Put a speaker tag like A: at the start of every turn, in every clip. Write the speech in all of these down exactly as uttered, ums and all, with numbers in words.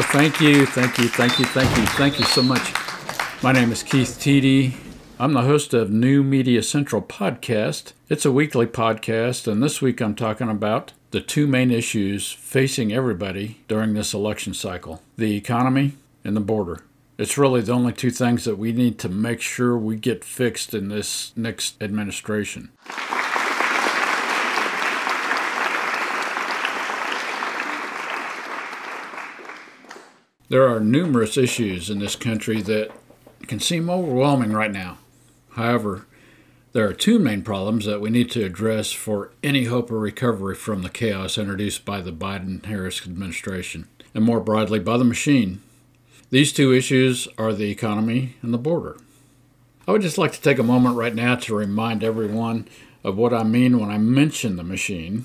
A: thank you, thank you, thank you, thank you, thank you so much. My name is Keith Teedy. I'm the host of New Media Central Podcast. It's a weekly podcast, and this week I'm talking about the two main issues facing everybody during this election cycle, the economy and the border. It's really the only two things that we need to make sure we get fixed in this next administration. There are numerous issues in this country that can seem overwhelming right now. However, there are two main problems that we need to address for any hope of recovery from the chaos introduced by the Biden-Harris administration, and more broadly by the machine. These two issues are the economy and the border. I would just like to take a moment right now to remind everyone of what I mean when I mention the machine.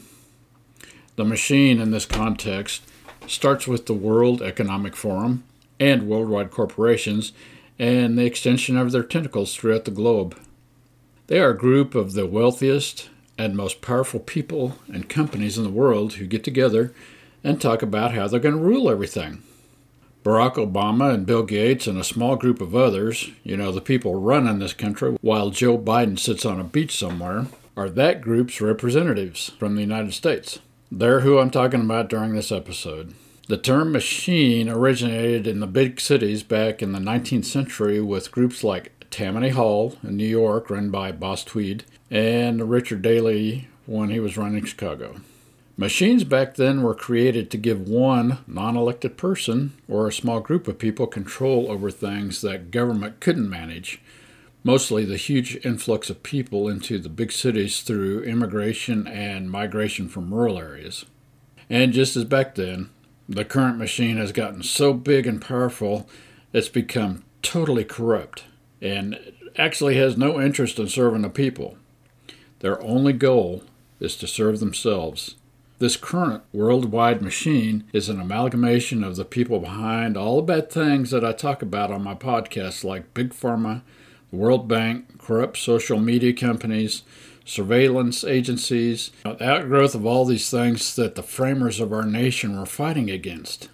A: The machine in this context starts with the World Economic Forum and worldwide corporations and the extension of their tentacles throughout the globe. They are a group of the wealthiest and most powerful people and companies in the world who get together and talk about how they're going to rule everything. Barack Obama and Bill Gates and a small group of others, you know, the people running this country while Joe Biden sits on a beach somewhere, are that group's representatives from the United States. They're who I'm talking about during this episode. The term machine originated in the big cities back in the nineteenth century with groups like Tammany Hall in New York, run by Boss Tweed, and Richard Daley when he was running Chicago. Machines back then were created to give one non-elected person or a small group of people control over things that government couldn't manage, mostly the huge influx of people into the big cities through immigration and migration from rural areas. And just as back then, the current machine has gotten so big and powerful, it's become totally corrupt and actually has no interest in serving the people. Their only goal is to serve themselves. This current worldwide machine is an amalgamation of the people behind all the bad things that I talk about on my podcast, like Big Pharma, the World Bank, corrupt social media companies, surveillance agencies, the outgrowth of all these things that the framers of our nation were fighting against.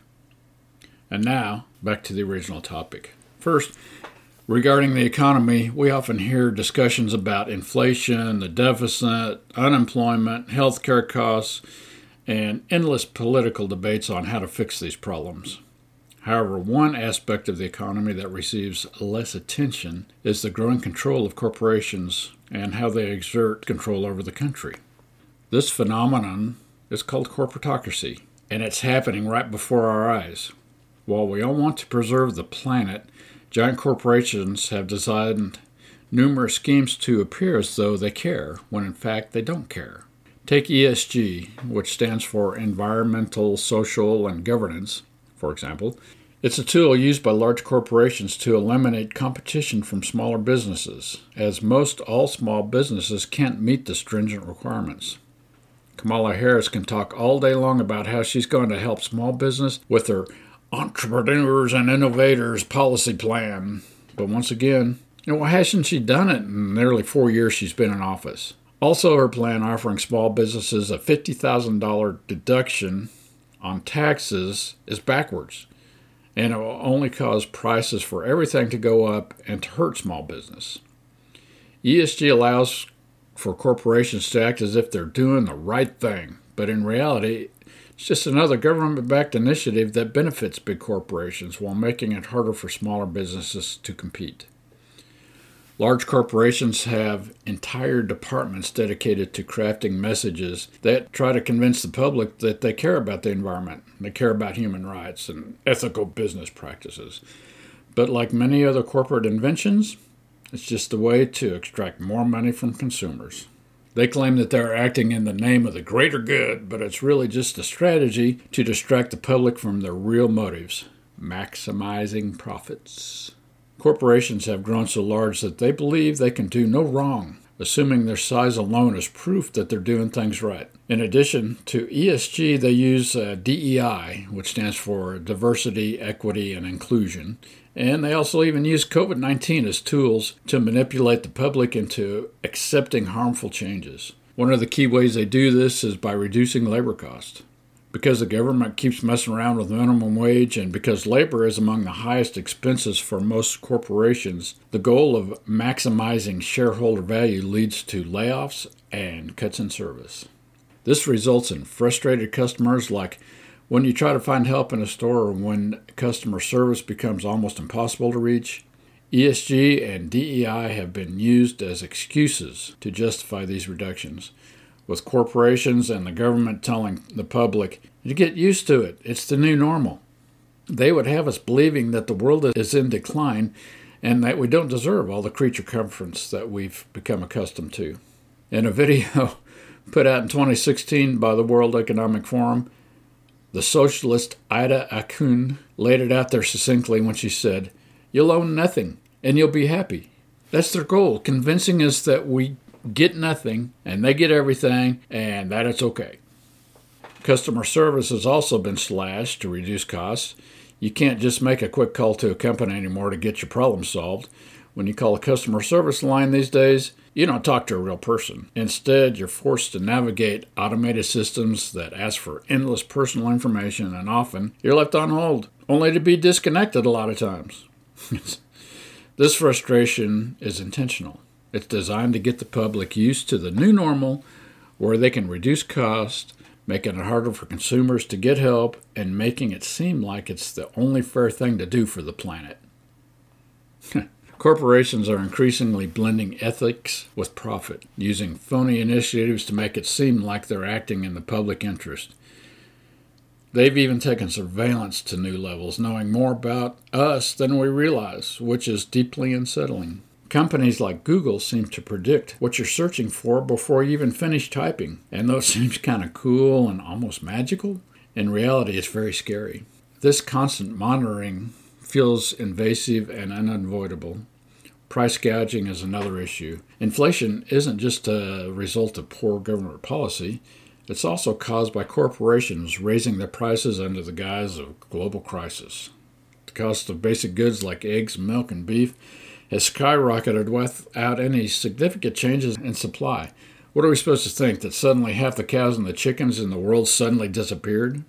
A: And now, back to the original topic. First, regarding the economy, we often hear discussions about inflation, the deficit, unemployment, healthcare costs, and endless political debates on how to fix these problems. However, one aspect of the economy that receives less attention is the growing control of corporations and how they exert control over the country. This phenomenon is called corporatocracy, and it's happening right before our eyes. While we all want to preserve the planet, giant corporations have designed numerous schemes to appear as though they care, when in fact they don't care. Take E S G, which stands for Environmental, Social, and Governance, for example. It's a tool used by large corporations to eliminate competition from smaller businesses, as most all small businesses can't meet the stringent requirements. Kamala Harris can talk all day long about how she's going to help small business with her Entrepreneurs and Innovators policy plan. But once again, you know, why hasn't she done it in nearly four years she's been in office? Also, her plan offering small businesses a fifty thousand dollars deduction on taxes is backwards, and it will only cause prices for everything to go up and to hurt small business. E S G allows for corporations to act as if they're doing the right thing, but in reality, it's just another government-backed initiative that benefits big corporations while making it harder for smaller businesses to compete. Large corporations have entire departments dedicated to crafting messages that try to convince the public that they care about the environment, they care about human rights and ethical business practices. But like many other corporate inventions, it's just a way to extract more money from consumers. They claim that they're acting in the name of the greater good, but it's really just a strategy to distract the public from their real motives, maximizing profits. Corporations have grown so large that they believe they can do no wrong, assuming their size alone is proof that they're doing things right. In addition to E S G, they use uh, D E I, which stands for Diversity, Equity, and Inclusion, and they also even use covid nineteen as tools to manipulate the public into accepting harmful changes. One of the key ways they do this is by reducing labor costs. Because the government keeps messing around with minimum wage and because labor is among the highest expenses for most corporations, the goal of maximizing shareholder value leads to layoffs and cuts in service. This results in frustrated customers, like when you try to find help in a store or when customer service becomes almost impossible to reach. E S G and D E I have been used as excuses to justify these reductions, with corporations and the government telling the public, "You get used to it, it's the new normal." They would have us believing that the world is in decline and that we don't deserve all the creature comforts that we've become accustomed to. In a video put out in twenty sixteen by the World Economic Forum, the socialist Ida Akun laid it out there succinctly when she said, "You'll own nothing and you'll be happy." That's their goal, convincing us that we get nothing and they get everything and that it's okay. Customer service has also been slashed to reduce costs. You can't just make a quick call to a company anymore to get your problem solved. When you call a customer service line these days, you don't talk to a real person. Instead, you're forced to navigate automated systems that ask for endless personal information, and often you're left on hold, only to be disconnected a lot of times. This frustration is intentional. It's designed to get the public used to the new normal, where they can reduce costs, making it harder for consumers to get help, and making it seem like it's the only fair thing to do for the planet. Corporations are increasingly blending ethics with profit, using phony initiatives to make it seem like they're acting in the public interest. They've even taken surveillance to new levels, knowing more about us than we realize, which is deeply unsettling. Companies like Google seem to predict what you're searching for before you even finish typing. And though it seems kind of cool and almost magical, in reality it's very scary. This constant monitoring feels invasive and unavoidable. Price gouging is another issue. Inflation isn't just a result of poor government policy. It's also caused by corporations raising their prices under the guise of global crisis. The cost of basic goods like eggs, milk, and beef has skyrocketed without any significant changes in supply. What are we supposed to think, that suddenly half the cows and the chickens in the world suddenly disappeared?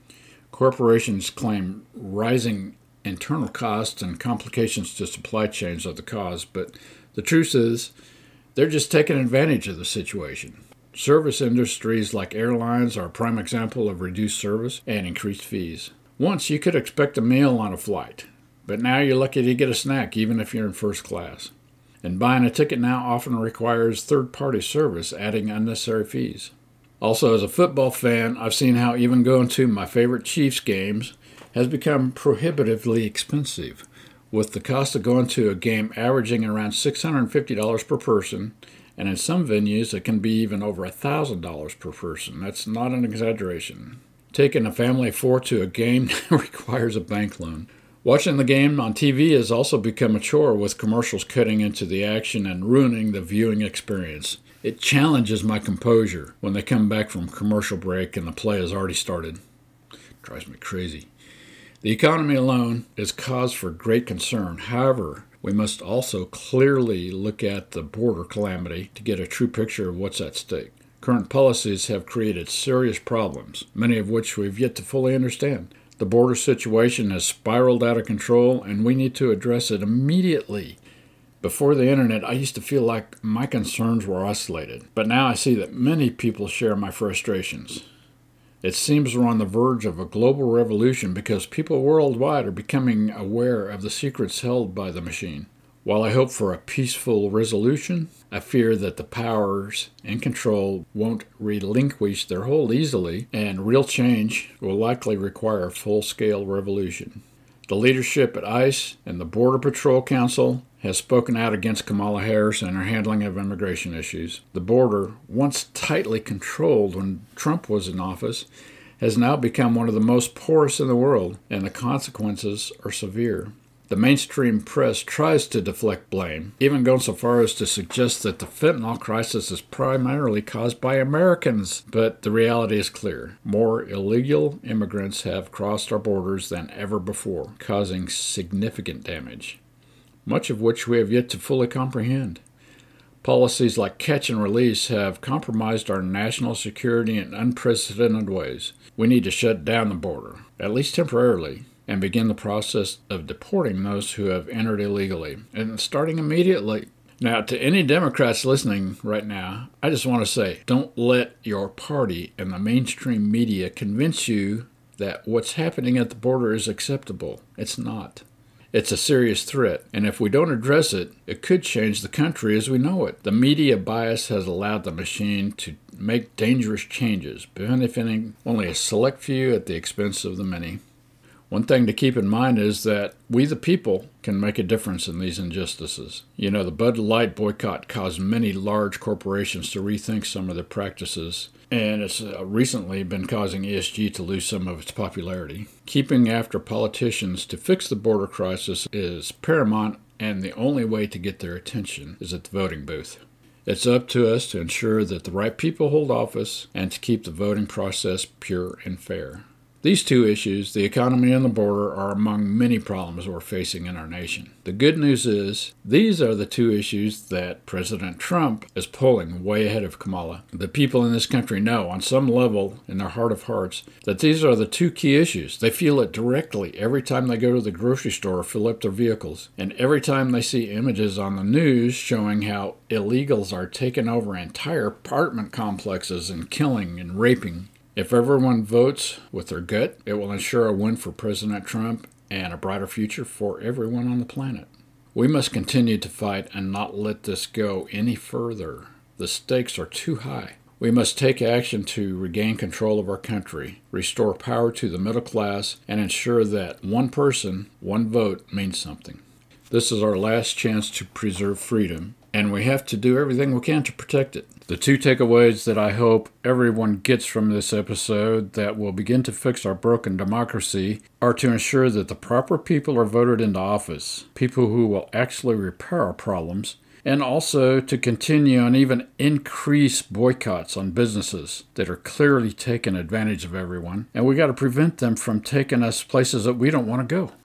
A: Corporations claim rising internal costs and complications to supply chains are the cause, but the truth is they're just taking advantage of the situation. Service industries like airlines are a prime example of reduced service and increased fees. Once you could expect a meal on a flight, but now you're lucky to get a snack even if you're in first class. And buying a ticket now often requires third-party service, adding unnecessary fees. Also, as a football fan, I've seen how even going to my favorite Chiefs games has become prohibitively expensive, with the cost of going to a game averaging around six hundred fifty dollars per person, and in some venues it can be even over one thousand dollars per person. That's not an exaggeration. Taking a family of four to a game requires a bank loan. Watching the game on T V has also become a chore, with commercials cutting into the action and ruining the viewing experience. It challenges my composure when they come back from commercial break and the play has already started. It drives me crazy. The economy alone is cause for great concern. However, we must also clearly look at the border calamity to get a true picture of what's at stake. Current policies have created serious problems, many of which we've yet to fully understand. The border situation has spiraled out of control, and we need to address it immediately. Before the internet, I used to feel like my concerns were isolated, but now I see that many people share my frustrations. It seems we're on the verge of a global revolution because people worldwide are becoming aware of the secrets held by the machine. While I hope for a peaceful resolution, I fear that the powers in control won't relinquish their hold easily, and real change will likely require a full-scale revolution. The leadership at ICE and the Border Patrol Council has spoken out against Kamala Harris and her handling of immigration issues. The border, once tightly controlled when Trump was in office, has now become one of the most porous in the world, and the consequences are severe. The mainstream press tries to deflect blame, even going so far as to suggest that the fentanyl crisis is primarily caused by Americans. But the reality is clear. More illegal immigrants have crossed our borders than ever before, causing significant damage, much of which we have yet to fully comprehend. Policies like catch and release have compromised our national security in unprecedented ways. We need to shut down the border, at least temporarily, and begin the process of deporting those who have entered illegally, and starting immediately. Now, to any Democrats listening right now, I just want to say, don't let your party and the mainstream media convince you that what's happening at the border is acceptable. It's not. It's a serious threat, and if we don't address it, it could change the country as we know it. The media bias has allowed the machine to make dangerous changes, benefiting only a select few at the expense of the many. One thing to keep in mind is that we the people can make a difference in these injustices. You know, the Bud Light boycott caused many large corporations to rethink some of their practices, and it's uh, recently been causing E S G to lose some of its popularity. Keeping after politicians to fix the border crisis is paramount, and the only way to get their attention is at the voting booth. It's up to us to ensure that the right people hold office and to keep the voting process pure and fair. These two issues, the economy and the border, are among many problems we're facing in our nation. The good news is, these are the two issues that President Trump is pulling way ahead of Kamala. The people in this country know, on some level, in their heart of hearts, that these are the two key issues. They feel it directly every time they go to the grocery store or fill up their vehicles, and every time they see images on the news showing how illegals are taking over entire apartment complexes and killing and raping. If everyone votes with their gut, it will ensure a win for President Trump and a brighter future for everyone on the planet. We must continue to fight and not let this go any further. The stakes are too high. We must take action to regain control of our country, restore power to the middle class, and ensure that one person, one vote means something. This is our last chance to preserve freedom, and we have to do everything we can to protect it. The two takeaways that I hope everyone gets from this episode that will begin to fix our broken democracy are to ensure that the proper people are voted into office, people who will actually repair our problems, and also to continue and even increase boycotts on businesses that are clearly taking advantage of everyone, and we got to prevent them from taking us places that we don't want to go.